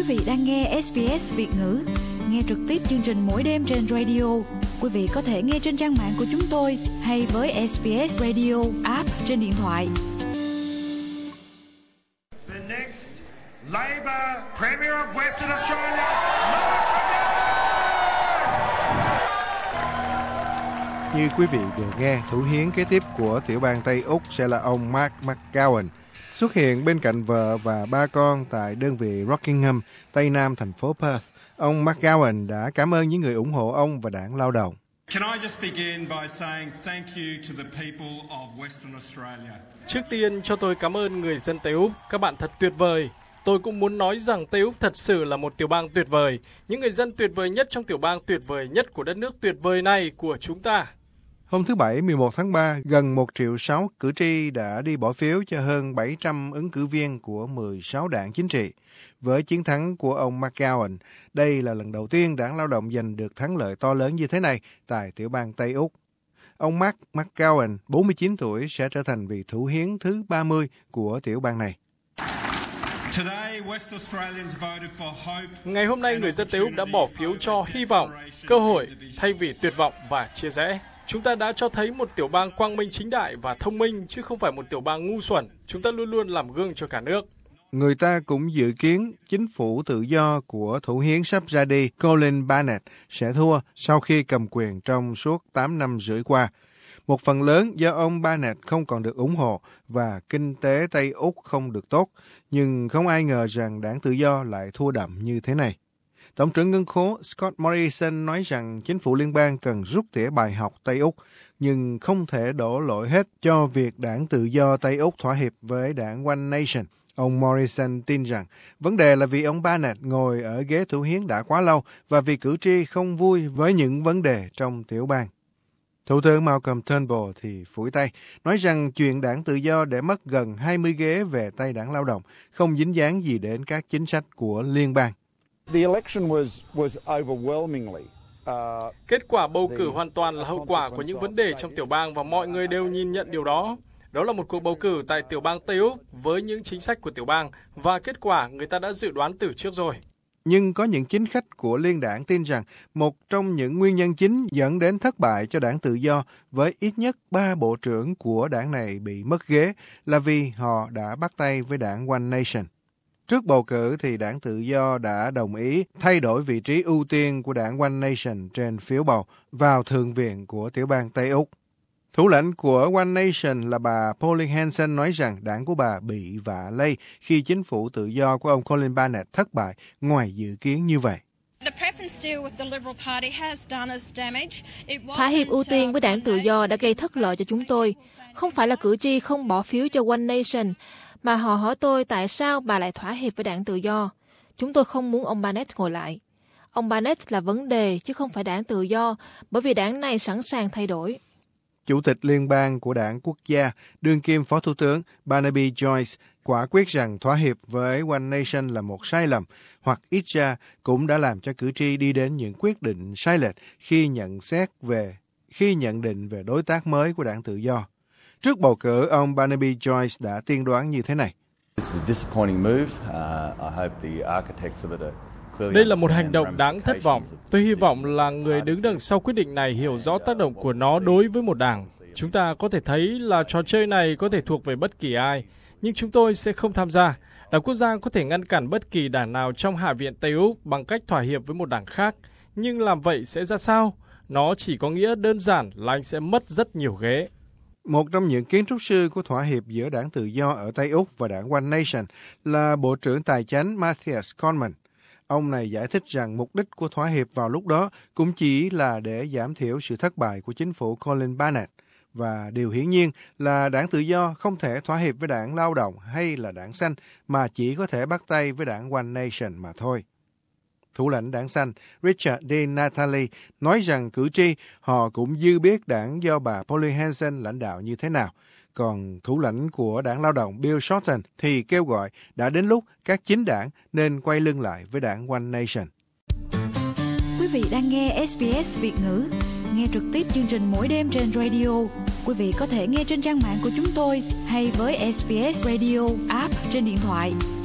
Quý vị đang nghe SBS Việt ngữ. Nghe trực tiếp chương trình mỗi đêm trên radio. Quý vị có thể nghe trên trang mạng của chúng tôi hay với SBS Radio app trên điện thoại. The next Labor Premier of Western Australia, Như quý vị vừa nghe, thủ hiến kế tiếp của tiểu bang Tây Úc sẽ là ông Mark McGowan, xuất hiện bên cạnh vợ và ba con tại đơn vị Rockingham, Tây Nam thành phố Perth. Ông McGowan đã cảm ơn những người ủng hộ ông và đảng Lao động. Trước tiên cho tôi cảm ơn người dân Tây Úc, các bạn thật tuyệt vời. Tôi cũng muốn nói rằng Tây Úc thật sự là một tiểu bang tuyệt vời, những người dân tuyệt vời nhất trong tiểu bang tuyệt vời nhất của đất nước tuyệt vời này của chúng ta. Hôm thứ Bảy, 11 tháng 3, gần 1,6 triệu cử tri đã đi bỏ phiếu cho hơn 700 ứng cử viên của 16 đảng chính trị. Với chiến thắng của ông McGowan, đây là lần đầu tiên đảng Lao động giành được thắng lợi to lớn như thế này tại tiểu bang Tây Úc. Ông Mark McGowan, 49 tuổi, sẽ trở thành vị thủ hiến thứ 30 của tiểu bang này. Ngày hôm nay, người dân Tây Úc đã bỏ phiếu cho hy vọng, cơ hội thay vì tuyệt vọng và chia rẽ. Chúng ta đã cho thấy một tiểu bang quang minh chính đại và thông minh, chứ không phải một tiểu bang ngu xuẩn. Chúng ta luôn luôn làm gương cho cả nước. Người ta cũng dự kiến chính phủ tự do của thủ hiến sắp ra đi Colin Barnett sẽ thua sau khi cầm quyền trong suốt 8 năm rưỡi qua. Một phần lớn do ông Barnett không còn được ủng hộ và kinh tế Tây Úc không được tốt, nhưng không ai ngờ rằng đảng tự do lại thua đậm như thế này. Tổng trưởng ngân khố Scott Morrison nói rằng chính phủ liên bang cần rút tỉa bài học Tây Úc, nhưng không thể đổ lỗi hết cho việc đảng tự do Tây Úc thỏa hiệp với đảng One Nation. Ông Morrison tin rằng vấn đề là vì ông Barnett ngồi ở ghế thủ hiến đã quá lâu và vì cử tri không vui với những vấn đề trong tiểu bang. Thủ tướng Malcolm Turnbull thì phủi tay, nói rằng chuyện đảng tự do để mất gần 20 ghế về tay đảng Lao động không dính dáng gì đến các chính sách của liên bang. Kết quả bầu cử hoàn toàn là hậu quả của những vấn đề trong tiểu bang và mọi người đều nhìn nhận điều đó. Đó là một cuộc bầu cử tại tiểu bang Tây Úc với những chính sách của tiểu bang và kết quả người ta đã dự đoán từ trước rồi. Nhưng có những chính khách của liên đảng tin rằng một trong những nguyên nhân chính dẫn đến thất bại cho đảng tự do với ít nhất 3 bộ trưởng của đảng này bị mất ghế là vì họ đã bắt tay với đảng One Nation. Trước bầu cử thì đảng tự do đã đồng ý thay đổi vị trí ưu tiên của đảng One Nation trên phiếu bầu vào Thượng viện của tiểu bang Tây Úc. Thủ lãnh của One Nation là bà Pauline Hanson nói rằng đảng của bà bị vạ lây khi chính phủ tự do của ông Colin Barnett thất bại ngoài dự kiến như vậy. Thỏa hiệp ưu tiên với đảng tự do đã gây thất lợi cho chúng tôi. Không phải là cử tri không bỏ phiếu cho One Nation, mà họ hỏi tôi tại sao bà lại thỏa hiệp với đảng tự do. Chúng tôi không muốn ông Barnett ngồi lại. Ông Barnett là vấn đề chứ không phải đảng tự do, bởi vì đảng này sẵn sàng thay đổi. Chủ tịch liên bang của đảng quốc gia, đương kim phó thủ tướng Barnaby Joyce quả quyết rằng thỏa hiệp với One Nation là một sai lầm, hoặc ít ra cũng đã làm cho cử tri đi đến những quyết định sai lệch khi nhận định về đối tác mới của đảng tự do. Trước bầu cử, ông Barnaby Joyce đã tiên đoán như thế này. Đây là một hành động đáng thất vọng. Tôi hy vọng là người đứng đằng sau quyết định này hiểu rõ tác động của nó đối với một đảng. Chúng ta có thể thấy là trò chơi này có thể thuộc về bất kỳ ai, nhưng chúng tôi sẽ không tham gia. Đảng quốc gia có thể ngăn cản bất kỳ đảng nào trong Hạ viện Tây Úc bằng cách thỏa hiệp với một đảng khác. Nhưng làm vậy sẽ ra sao? Nó chỉ có nghĩa đơn giản là anh sẽ mất rất nhiều ghế. Một trong những kiến trúc sư của thỏa hiệp giữa đảng tự do ở Tây Úc và đảng One Nation là Bộ trưởng Tài chánh Matthias Cormann. Ông này giải thích rằng mục đích của thỏa hiệp vào lúc đó cũng chỉ là để giảm thiểu sự thất bại của chính phủ Colin Barnett. Và điều hiển nhiên là đảng tự do không thể thỏa hiệp với đảng Lao động hay là đảng Xanh, mà chỉ có thể bắt tay với đảng One Nation mà thôi. Thủ lãnh đảng Xanh Richard Di Natale nói rằng cử tri họ cũng dư biết đảng do bà Pauline Hanson lãnh đạo như thế nào. Còn thủ lãnh của đảng Lao động Bill Shorten thì kêu gọi đã đến lúc các chính đảng nên quay lưng lại với đảng One Nation. Quý vị đang nghe SBS Việt ngữ. Nghe trực tiếp chương trình mỗi đêm trên radio. Quý vị có thể nghe trên trang mạng của chúng tôi hay với SBS Radio app trên điện thoại.